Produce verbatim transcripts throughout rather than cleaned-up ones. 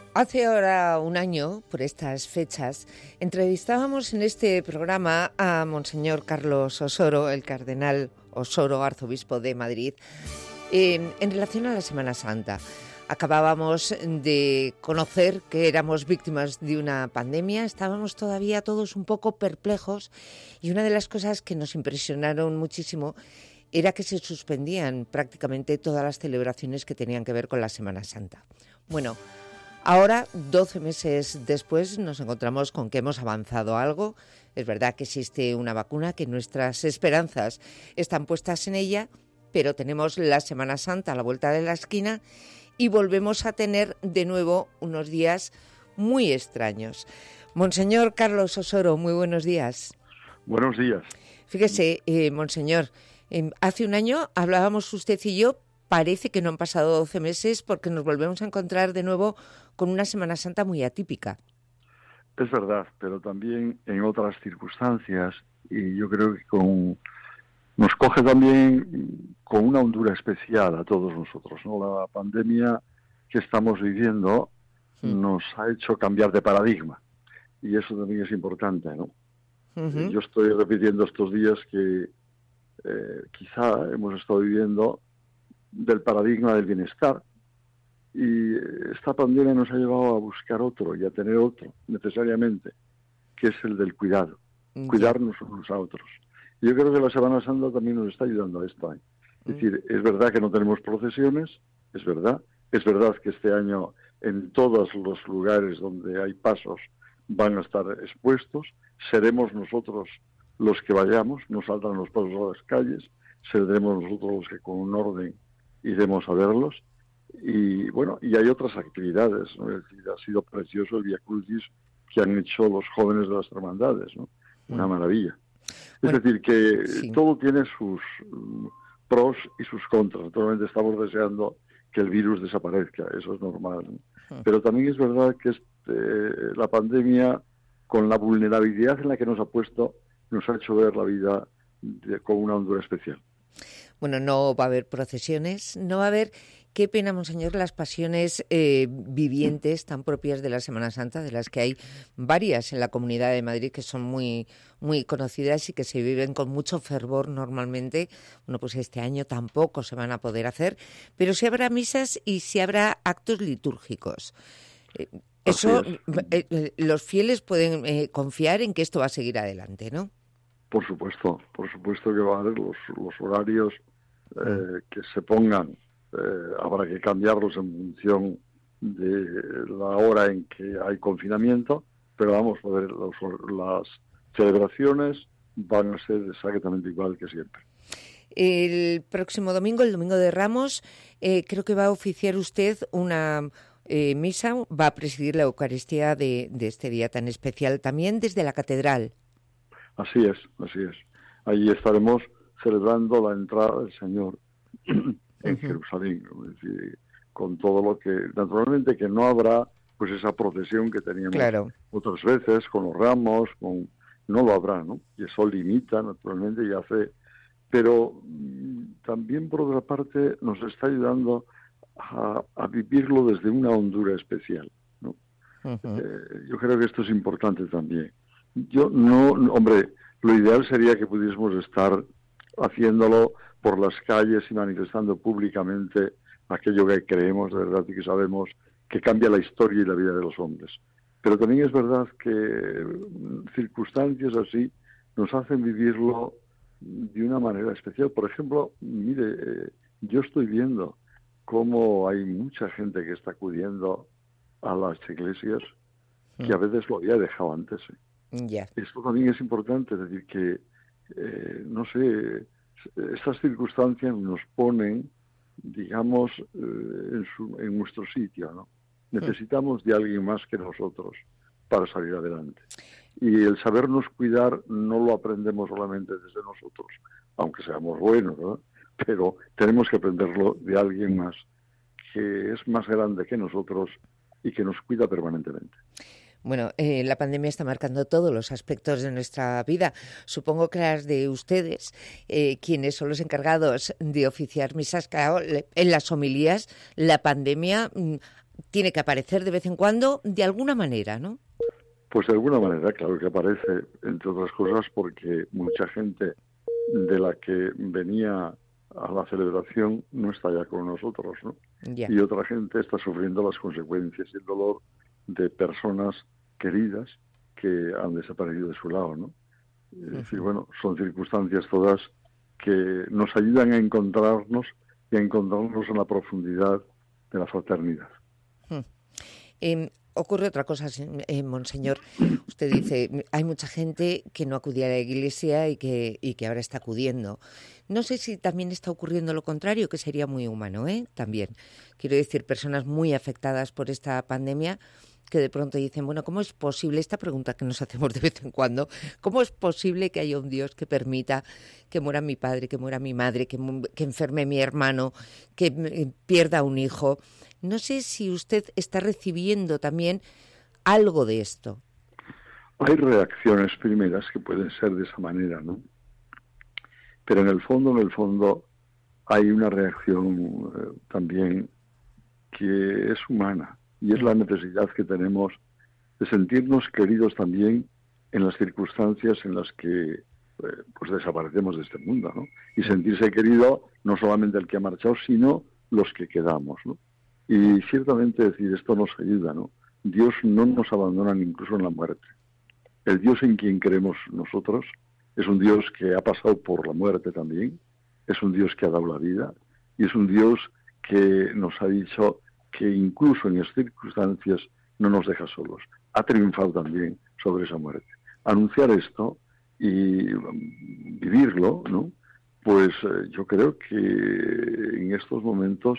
Hace ahora un año, por estas fechas, entrevistábamos en este programa a Monseñor Carlos Osoro, el cardenal Osoro, arzobispo de Madrid, en, en relación a la Semana Santa. Acabábamos de conocer que éramos víctimas de una pandemia, estábamos todavía todos un poco perplejos y una de las cosas que nos impresionaron muchísimo era que se suspendían prácticamente todas las celebraciones que tenían que ver con la Semana Santa. Bueno, ahora, doce meses después, nos encontramos con que hemos avanzado algo. Es verdad que existe una vacuna, que nuestras esperanzas están puestas en ella, pero tenemos la Semana Santa a la vuelta de la esquina y volvemos a tener de nuevo unos días muy extraños. Monseñor Carlos Osoro, muy buenos días. Buenos días. Fíjese, eh, Monseñor, eh, hace un año hablábamos usted y yo. Parece que no han pasado doce meses porque nos volvemos a encontrar de nuevo con una Semana Santa muy atípica. Es verdad, pero también en otras circunstancias, y yo creo que con, nos coge también con una hondura especial a todos nosotros, ¿no? La pandemia que estamos viviendo sí. nos ha hecho cambiar de paradigma, y eso también es importante, ¿no? Uh-huh. Yo estoy repitiendo estos días que eh, quizá hemos estado viviendo del paradigma del bienestar, y esta pandemia nos ha llevado a buscar otro y a tener otro necesariamente, que es el del cuidado, yeah. cuidarnos unos a otros. Y yo creo que la Semana Santa también nos está ayudando a esto, ¿eh? Es mm. decir, es verdad que no tenemos procesiones, es verdad, es verdad que este año en todos los lugares donde hay pasos van a estar expuestos, seremos nosotros los que vayamos, no saldrán los pasos a las calles, seremos nosotros los que con un orden iremos a verlos, y bueno, y hay otras actividades, ¿no? Es decir, ha sido precioso el Via Crucis que han hecho los jóvenes de las hermandades, ¿no? Una mm. maravilla. Bueno, es decir, que sí. todo tiene sus um, pros y sus contras. Naturalmente estamos deseando que el virus desaparezca, eso es normal, ¿no? mm. Pero también es verdad que este, la pandemia, con la vulnerabilidad en la que nos ha puesto, nos ha hecho ver la vida de, con una hondura especial. Bueno, no va a haber procesiones, no va a haber, qué pena, Monseñor, las pasiones eh, vivientes tan propias de la Semana Santa, de las que hay varias en la Comunidad de Madrid que son muy, muy conocidas y que se viven con mucho fervor normalmente. Bueno, pues este año tampoco se van a poder hacer, pero sí habrá misas y sí habrá actos litúrgicos. Eh, eso, eh, eh, los fieles pueden eh, confiar en que esto va a seguir adelante, ¿no? Por supuesto, por supuesto que va a haber los, los horarios eh, que se pongan, eh, habrá que cambiarlos en función de la hora en que hay confinamiento, pero vamos a ver, los, las celebraciones van a ser exactamente igual que siempre. El próximo domingo, el domingo de Ramos, eh, creo que va a oficiar usted una eh, misa, va a presidir la Eucaristía de, de este día tan especial, también desde la Catedral. Así es, así es. Allí estaremos celebrando la entrada del Señor en uh-huh. Jerusalén, es decir, con todo lo que, naturalmente que no habrá pues esa procesión que teníamos claro. otras veces, con los ramos, con no lo habrá, ¿no? Y eso limita, naturalmente, y hace, pero también por otra parte nos está ayudando a, a vivirlo desde una hondura especial, ¿no? Uh-huh. Eh, yo creo que esto es importante también. Yo no, hombre, lo ideal sería que pudiésemos estar haciéndolo por las calles y manifestando públicamente aquello que creemos de verdad y que sabemos que cambia la historia y la vida de los hombres. Pero también es verdad que circunstancias así nos hacen vivirlo de una manera especial. Por ejemplo, mire, eh, yo estoy viendo cómo hay mucha gente que está acudiendo a las iglesias que a veces lo había dejado antes, ¿eh? Yeah. Esto también es importante, es decir, que, eh, no sé, estas circunstancias nos ponen, digamos, eh, en, su, en nuestro sitio, ¿no? Necesitamos de alguien más que nosotros para salir adelante. Y el sabernos cuidar no lo aprendemos solamente desde nosotros, aunque seamos buenos, ¿no? Pero tenemos que aprenderlo de alguien más que es más grande que nosotros y que nos cuida permanentemente. Bueno, eh, la pandemia está marcando todos los aspectos de nuestra vida. Supongo que las de ustedes, eh, quienes son los encargados de oficiar misas, claro, en las homilías, la pandemia tiene que aparecer de vez en cuando de alguna manera, ¿no? Pues de alguna manera, claro que aparece, entre otras cosas, porque mucha gente de la que venía a la celebración no está ya con nosotros, ¿no? Ya. Y otra gente está sufriendo las consecuencias y el dolor de personas queridas que han desaparecido de su lado, ¿no? Es decir, bueno, son circunstancias todas que nos ayudan a encontrarnos y a encontrarnos en la profundidad de la fraternidad. Hmm. Eh, ocurre otra cosa, eh, monseñor. Usted dice, hay mucha gente que no acudía a la iglesia y que, y que ahora está acudiendo. No sé si también está ocurriendo lo contrario, que sería muy humano, ¿eh? También. Quiero decir, personas muy afectadas por esta pandemia que de pronto dicen, bueno, ¿cómo es posible? Esta pregunta que nos hacemos de vez en cuando, ¿cómo es posible que haya un Dios que permita que muera mi padre, que muera mi madre, que, que enferme mi hermano, que pierda un hijo? No sé si usted está recibiendo también algo de esto. Hay reacciones primeras que pueden ser de esa manera, ¿no? Pero en el fondo, en el fondo, hay una reacción eh, también que es humana. Y es la necesidad que tenemos de sentirnos queridos también en las circunstancias en las que eh, pues desaparecemos de este mundo, ¿no? Y sentirse querido no solamente el que ha marchado, sino los que quedamos, ¿no? Y ciertamente decir esto nos ayuda, ¿no? Dios no nos abandona incluso en la muerte. El Dios en quien creemos nosotros es un Dios que ha pasado por la muerte también, es un Dios que ha dado la vida y es un Dios que nos ha dicho que incluso en esas circunstancias no nos deja solos. Ha triunfado también sobre esa muerte. Anunciar esto y vivirlo, ¿no? Pues eh, yo creo que en estos momentos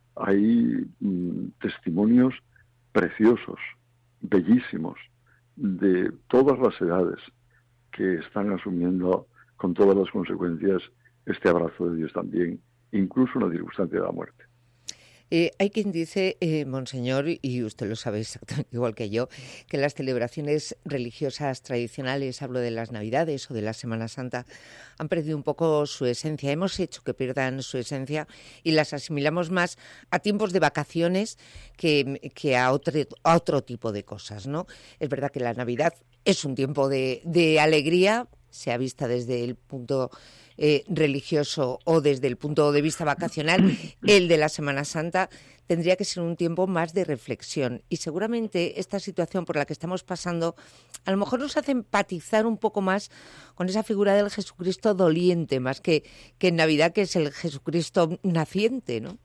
hay mm, testimonios preciosos, bellísimos, de todas las edades que están asumiendo con todas las consecuencias este abrazo de Dios también, incluso en la circunstancia de la muerte. Eh, hay quien dice, eh, monseñor, y usted lo sabe exactamente igual que yo, que las celebraciones religiosas tradicionales, hablo de las Navidades o de la Semana Santa, han perdido un poco su esencia. Hemos hecho que pierdan su esencia y las asimilamos más a tiempos de vacaciones que, que a, otro, a otro tipo de cosas, ¿no? Es verdad que la Navidad es un tiempo de, de alegría, sea vista desde el punto eh, religioso o desde el punto de vista vacacional. El de la Semana Santa tendría que ser un tiempo más de reflexión y seguramente esta situación por la que estamos pasando a lo mejor nos hace empatizar un poco más con esa figura del Jesucristo doliente, más que, que en Navidad, que es el Jesucristo naciente, ¿no?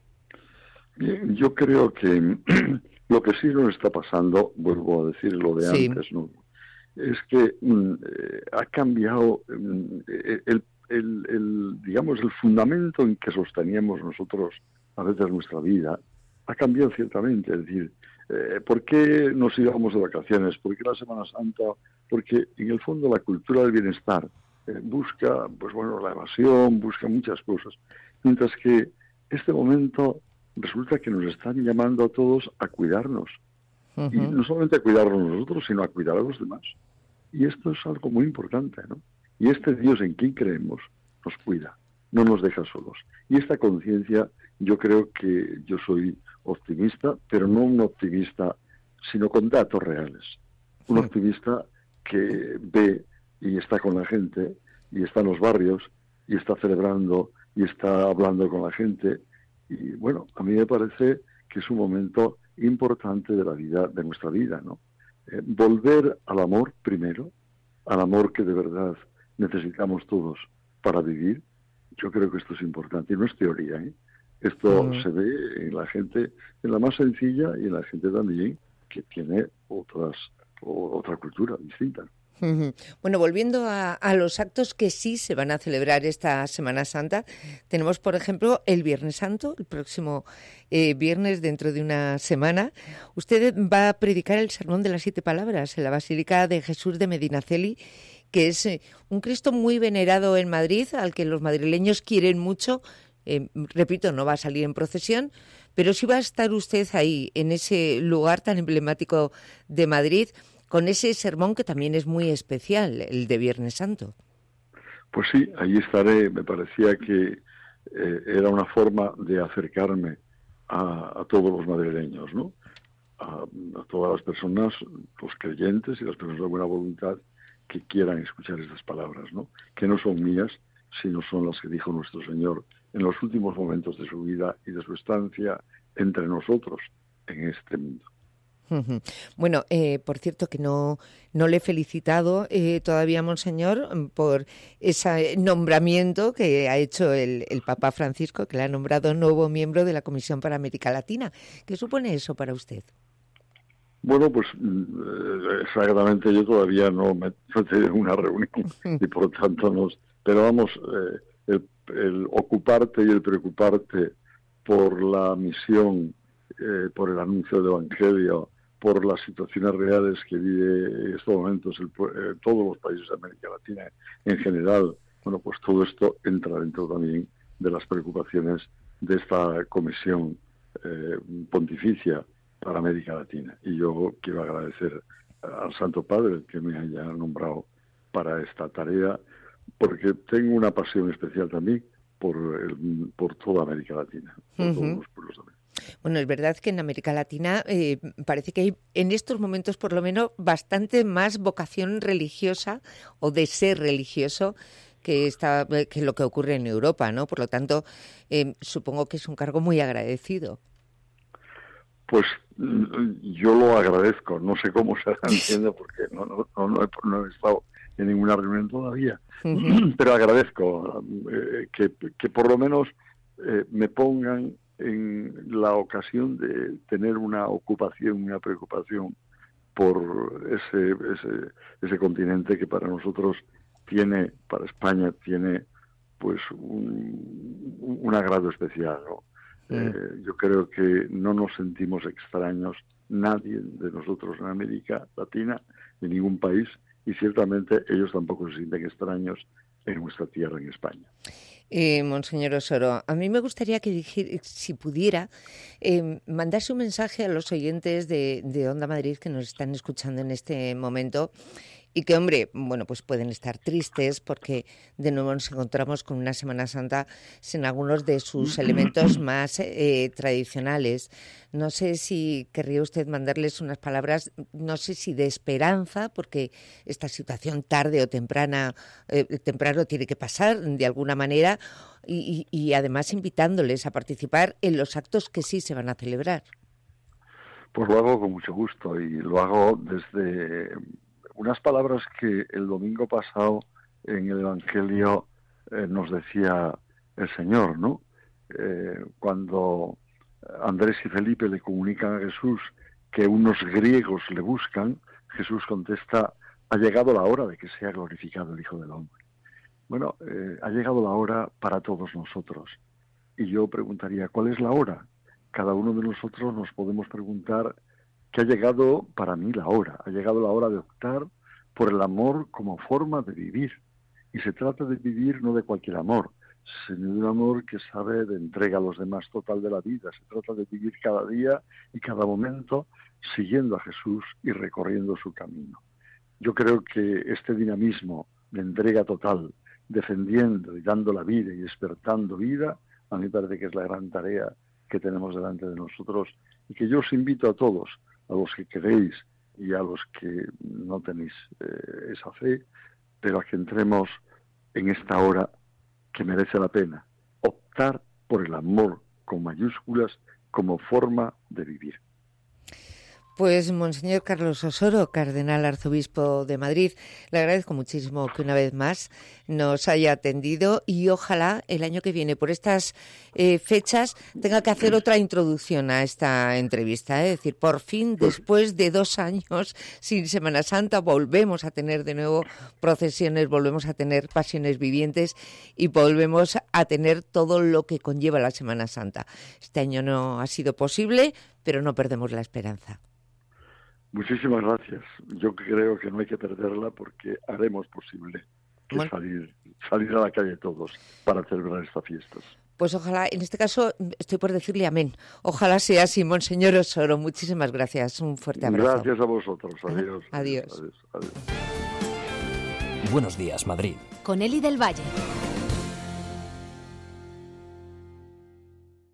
Bien, yo creo que lo que sí nos está pasando, vuelvo a decir lo de sí. antes, ¿no? Es que mm, eh, ha cambiado mm, el, el, el, digamos, el fundamento en que sosteníamos nosotros a veces nuestra vida, ha cambiado ciertamente. Es decir, eh, ¿por qué nos íbamos de vacaciones? ¿Por qué la Semana Santa? Porque en el fondo la cultura del bienestar eh, busca, pues bueno, la evasión, busca muchas cosas. Mientras que este momento resulta que nos están llamando a todos a cuidarnos. Uh-huh. Y no solamente a cuidarnos nosotros, sino a cuidar a los demás. Y esto es algo muy importante, ¿no? Y este Dios en quien creemos nos cuida, no nos deja solos. Y esta conciencia, yo creo que yo soy optimista, pero no un optimista, sino con datos reales. Un sí. optimista que ve y está con la gente, y está en los barrios, y está celebrando, y está hablando con la gente. Y bueno, a mí me parece que es un momento importante de la vida, de nuestra vida, ¿no? Eh, volver al amor primero, al amor que de verdad necesitamos todos para vivir. Yo creo que esto es importante y no es teoría, ¿eh? Esto mm. se ve en la gente, en la más sencilla y en la gente también que tiene otras o, otra cultura distinta. Bueno, volviendo a, a los actos que sí se van a celebrar esta Semana Santa, tenemos, por ejemplo, el Viernes Santo, el próximo eh, viernes dentro de una semana. Usted va a predicar el Sermón de las Siete Palabras en la Basílica de Jesús de Medinaceli, que es eh, un Cristo muy venerado en Madrid, al que los madrileños quieren mucho. Eh, repito, no va a salir en procesión, pero sí va a estar usted ahí, en ese lugar tan emblemático de Madrid, con ese sermón que también es muy especial, el de Viernes Santo. Pues sí, allí estaré. Me parecía que eh, era una forma de acercarme a, a todos los madrileños, ¿no? A, a todas las personas, los creyentes y las personas de buena voluntad que quieran escuchar estas palabras, ¿no? Que no son mías, sino son las que dijo nuestro Señor en los últimos momentos de su vida y de su estancia entre nosotros en este mundo. Bueno, eh, por cierto que no, no le he felicitado eh, todavía, Monseñor, por ese nombramiento que ha hecho el, el Papa Francisco, que le ha nombrado nuevo miembro de la Comisión para América Latina. ¿Qué supone eso para usted? Bueno, pues exactamente, yo todavía no me he tenido una reunión y por tanto nos... Pero vamos, eh, el, el ocuparte y el preocuparte por la misión, eh, por el anuncio del Evangelio, por las situaciones reales que vive en estos momentos el, eh, todos los países de América Latina en general, bueno, pues todo esto entra dentro también de las preocupaciones de esta comisión eh, pontificia para América Latina. Y yo quiero agradecer al Santo Padre que me haya nombrado para esta tarea, porque tengo una pasión especial también por, el, por toda América Latina, por uh-huh. todos los pueblos de América. Bueno, es verdad que en América Latina eh, parece que hay en estos momentos por lo menos bastante más vocación religiosa o de ser religioso que, está, que lo que ocurre en Europa, ¿no? Por lo tanto, eh, supongo que es un cargo muy agradecido. Pues yo lo agradezco, no sé cómo se entiende porque no, no, no, no, he, no he estado en ninguna reunión todavía, uh-huh. pero agradezco eh, que, que por lo menos eh, me pongan en la ocasión de tener una ocupación, una preocupación por ese, ese, ese continente que para nosotros tiene, para España tiene pues un, un agrado especial, ¿no? Eh, yo creo que no nos sentimos extraños, nadie de nosotros en América Latina, en ningún país, y ciertamente ellos tampoco se sienten extraños en nuestra tierra, en España. Eh, Monseñor Osoro, a mí me gustaría que, dijera, si pudiera, eh, mandase un mensaje a los oyentes de, de Onda Madrid que nos están escuchando en este momento y que, hombre, bueno, pues pueden estar tristes porque de nuevo nos encontramos con una Semana Santa sin algunos de sus elementos más eh, tradicionales. No sé si querría usted mandarles unas palabras, no sé si de esperanza, porque esta situación tarde o temprana, eh, temprano tiene que pasar de alguna manera, y, y, y además invitándoles a participar en los actos que sí se van a celebrar. Pues lo hago con mucho gusto y lo hago desde unas palabras que el domingo pasado en el Evangelio eh, nos decía el Señor, ¿no? Eh, cuando Andrés y Felipe le comunican a Jesús que unos griegos le buscan, Jesús contesta: ha llegado la hora de que sea glorificado el Hijo del Hombre. Bueno, eh, ha llegado la hora para todos nosotros. Y yo preguntaría, ¿cuál es la hora? Cada uno de nosotros nos podemos preguntar que ha llegado para mí la hora, ha llegado la hora de optar por el amor como forma de vivir. Y se trata de vivir no de cualquier amor, sino de un amor que sabe de entrega a los demás total de la vida. Se trata de vivir cada día y cada momento siguiendo a Jesús y recorriendo su camino. Yo creo que este dinamismo de entrega total, defendiendo y dando la vida y despertando vida, a mí me parece que es la gran tarea que tenemos delante de nosotros y que yo os invito a todos, a los que queréis y a los que no tenéis eh, esa fe, pero a que entremos en esta hora que merece la pena, optar por el amor con mayúsculas como forma de vivir. Pues, Monseñor Carlos Osoro, cardenal arzobispo de Madrid, le agradezco muchísimo que una vez más nos haya atendido y ojalá el año que viene, por estas eh, fechas, tenga que hacer otra introducción a esta entrevista. ¿eh? Es decir, por fin, después de dos años sin Semana Santa, volvemos a tener de nuevo procesiones, volvemos a tener pasiones vivientes y volvemos a tener todo lo que conlleva la Semana Santa. Este año no ha sido posible, pero no perdemos la esperanza. Muchísimas gracias. Yo creo que no hay que perderla porque haremos posible que bueno. salir, salir a la calle todos para celebrar estas fiestas. Pues ojalá, en este caso, estoy por decirle amén. Ojalá sea así, Monseñor Osoro. Muchísimas gracias. Un fuerte abrazo. Gracias a vosotros. Adiós. Adiós. Adiós. Adiós. Buenos días, Madrid. Con Eli del Valle.